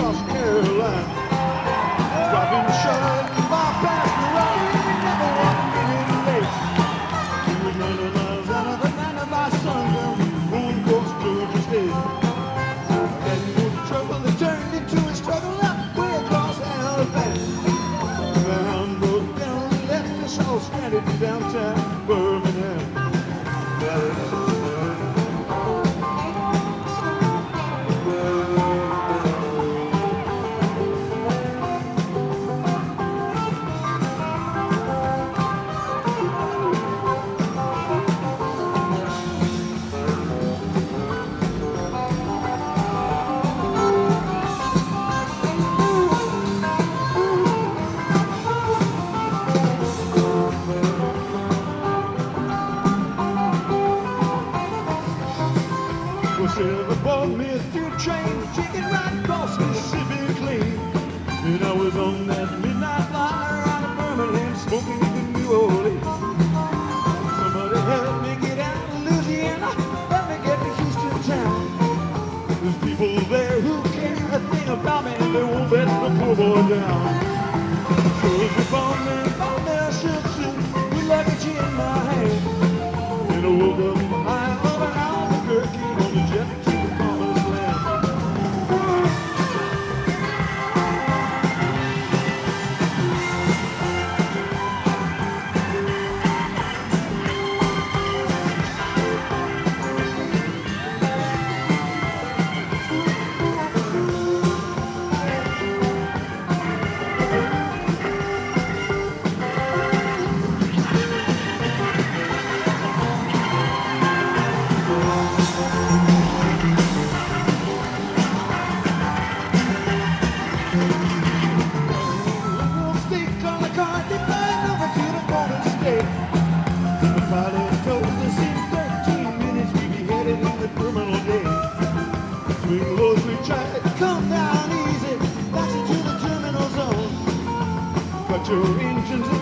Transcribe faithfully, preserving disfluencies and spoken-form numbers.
across Carolina. Driving short and bypass the road, we never want to get in late. Two hundred miles out of Atlanta by sundown, on course Georgia State. Getting into trouble, it turned into a struggle up way across Alabama. The hound broke down and left us all stranded in downtown Birmingham. Silver bought me a through train, chicken right across Mississippi clean. And I was on that midnight flyer out of Birmingham, smoking in New Orleans. Somebody help me get out of Louisiana, help me get to Houston town. There's people there who care a thing about me, and they won't let the poor boy down. So if you found me, found me a silk suit with luggage in my hand, and I woke up high over Albuquerque. Jet to the promised land. Come down easy, that's it to the terminal zone. Cut your engines